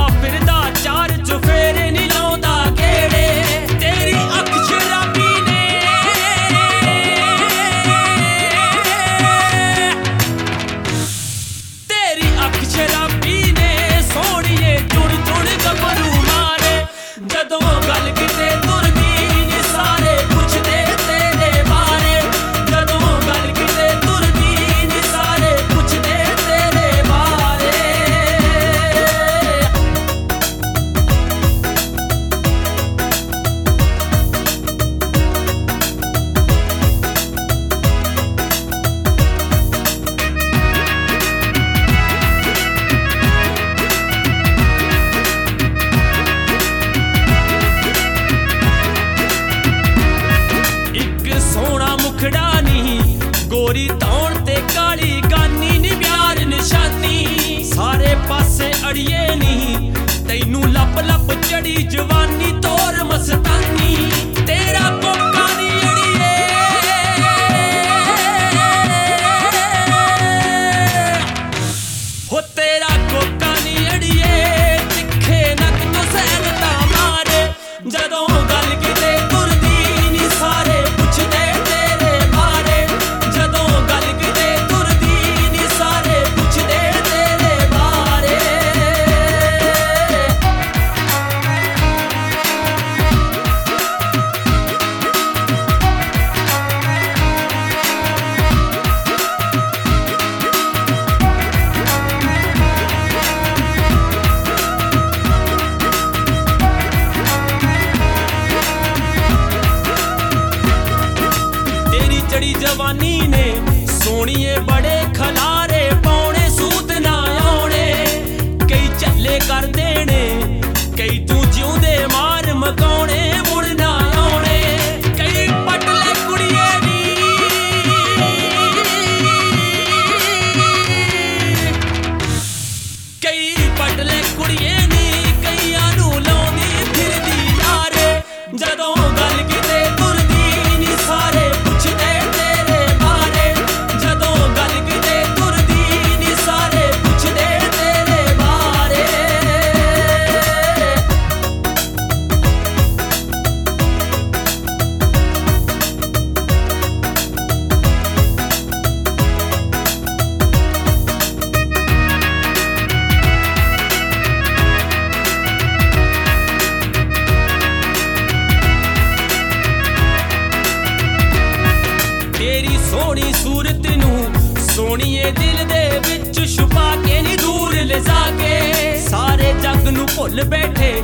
ਤੁਰਦਾ ਫਿਰਦਾ ਚਾਰ ਚੁਫੇਰੇ ਨੀ ਲਾਉਂਦਾ ਕਿਹੜੇ ਤੇਰੀ ਅੱਖ ਸ਼ਰਾਬੀ ਨੇ ਤੇਰੀ ਅੱਖ ਸ਼ਰਾਬੀ ਨੇ ਸੋਹਣੀਏ ਚੁਣ ਚੁਣ ਗੱਭਰੂ ਮਾਰੇ ਜਦੋਂ ਗੱਲ ਕਿਤੇ ਤੁਰਦੀ ਨੀ ਸਾਰੇ ਪੁੱਛਦੇ ਤੇਰੇ ਬਾਰੇ ਜਦੋਂ ਗੱਲ ਕਿਤੇ ਤੁਰਦੀ ਨੀ ਸਾਰੇ ਪੁੱਛਦੇ ਤੇਰੇ ਬਾਰੇ ਸੋਹਣਾ ਮੁਖੜਾ ਨਹੀਂ ਗੋਰੀ ਧੌਣ ਤੇ ਕਾਲੀ ਗਾਨੀ ਨੀ ਪਿਆਰ ਨਿਸ਼ਾਨੀ ਸਾਰੇ ਪਾਸੇ ਅੜੀਏ ਨਹੀਂ ਤੈਨੂੰ ਲੱਪ ਲੱਪ ਚੜੀ ਜਵਾਨੀ ਤੋਰ ਮਸਤਾਨੀ ਤੇਰਾ ਕੋਕਾ ਨੀ ਅੜੀਏ ਹੋ ਤੇਰਾ ਕੋਕਾ ਨੀ ਅੜੀਏ ਤਿੱਖੇ ਨੱਕ ਤੋਂ ਸੈਨਤਾ ਮਾਰੇ ਜਦੋਂ ਗੱਲ ਕਿਤੇ ਤੁਰਦੀ ਨੀ ਸਾਰੇ ਪੁੱਛਦੇ ਤੇਰੇ ਬਾਰੇ ਜਦੋਂ ਗੱਲ ਕਿਤੇ ਤੁਰਦੀ ਨੀ ਸਾਰੇ ਪੁੱਛਦੇ ਤੇਰੇ ਬਾਰੇ ਤੇਰੀ ਚੜੀ ਜਵਾਨੀ ਨੇ ਸੋਹਣੀਏ ਬੜੇ ਖਲਾਰੇ ਪਾਉਣੇ ਸੂਤ ਨਾ ਆਉਣੇ ਕਈ ਝੱਲੇ ਕਰ ਦੇਣੇ ਕਈ ਤੂੰ ਜਿਉਂਦੇ ਮਾਰ ਮਕਾਉਣੇ ਮੁੜ ਨਾ ਆਉਣੇ ਕਈ ਪਟਲੇ ਕੁੜੀਏ ਨੀ ਕਈ ਪਟਲੇ ਕੁੜੀਏ ਨੀ ਕਈਆਂ ਨੂੰ ਲਾਉਂਦੀ ਫਿਰਦੀ ਯਾਰੇ ਜਦੋਂ ਗੱਲ ਕਿਤੇ ਤੁਰਦੀ ਨੀ ਸਾਰੇ ਪੁੱਛਦੇ ਤੇਰੇ ਬਾਰੇ ਜਦੋਂ ਗੱਲ ਕਿਤੇ ਤੁਰਦੀ ਨੀ ਸਾਰੇ ਪੁੱਛਦੇ ਤੇਰੇ ਬਾਰੇ ਤੇਰੀ ਸੋਹਣੀ ਸੂਰਤ ਨੂੰ ਸੋਹਣੀਏ ਦਿਲ ਦੇ ਵਿੱਚ ਛੁਪਾ ਕੇ ਨੀ ਦੂਰ ਲਿਜਾ ਕੇ ਸਾਰੇ ਜੱਗ ਨੂੰ ਭੁੱਲ ਬੈਠੇ